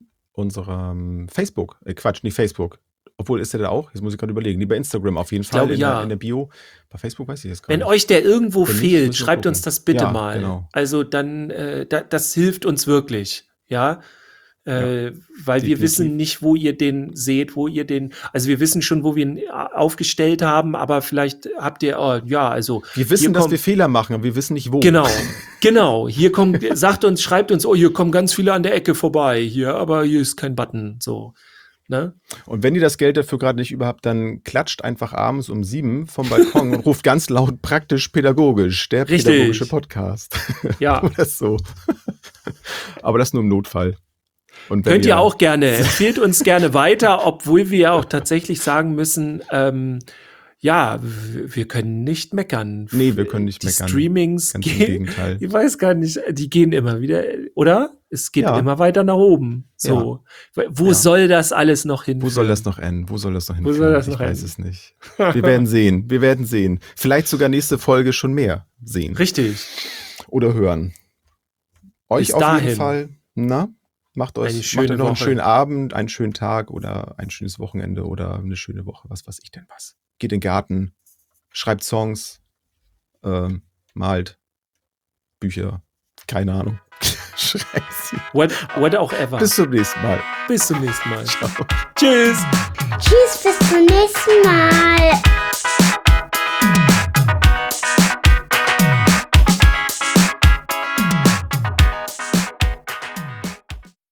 unserem Facebook. Äh, Quatsch, nicht Facebook. Obwohl, ist der da auch? Jetzt muss ich gerade überlegen. Nee, bei Instagram auf jeden Ich Fall. glaube, in, ja. der, in der Bio. Bei Facebook weiß ich jetzt gar Wenn nicht. euch der irgendwo Wenn nicht, fehlt, müssen wir schreibt gucken. uns das bitte Ja, mal. genau. Also dann, äh, da, das hilft uns wirklich, ja. Äh, weil wir definitiv. wissen nicht, wo ihr den seht, wo ihr den, also wir wissen schon, wo wir ihn aufgestellt haben, aber vielleicht habt ihr, oh, ja, also Wir wissen, hier dass kommt, wir Fehler machen, aber wir wissen nicht wo. genau, genau, hier kommt, sagt uns, schreibt uns, oh, hier kommen ganz viele an der Ecke vorbei, hier, aber hier ist kein Button, so, ne? Und wenn ihr das Geld dafür gerade nicht über habt, dann klatscht einfach abends um sieben vom Balkon und ruft ganz laut praktisch pädagogisch, der Richtig. pädagogische Podcast. Ja. Oder so. Aber das nur im Notfall. Und wenn Könnt ihr auch gerne, empfehlt uns gerne weiter, obwohl wir ja auch tatsächlich sagen müssen, ähm, ja, w- wir können nicht meckern. Nee, wir können nicht die meckern. Streamings Ganz im gehen, Gegenteil. ich weiß gar nicht, die gehen immer wieder, oder? Es geht Ja. immer weiter nach oben. So. Wo Ja. soll das alles noch hin? Wo soll das noch enden? Wo soll das noch Wo hinführen? soll das ich noch weiß enden? es nicht. Wir werden sehen. Wir werden sehen. Vielleicht sogar nächste Folge schon mehr sehen. Richtig. Oder hören. Euch Bis auf dahin. jeden Fall. Na, macht euch, Eine macht schöne euch noch einen Woche. schönen Abend, einen schönen Tag oder ein schönes Wochenende oder eine schöne Woche. Was weiß ich denn was. Geht in den Garten, schreibt Songs, ähm, malt Bücher. Keine Ahnung. Schreibt sie. What, what auch ever. Bis zum nächsten Mal. Bis zum nächsten Mal. Ciao. Tschüss. Tschüss, bis zum nächsten Mal.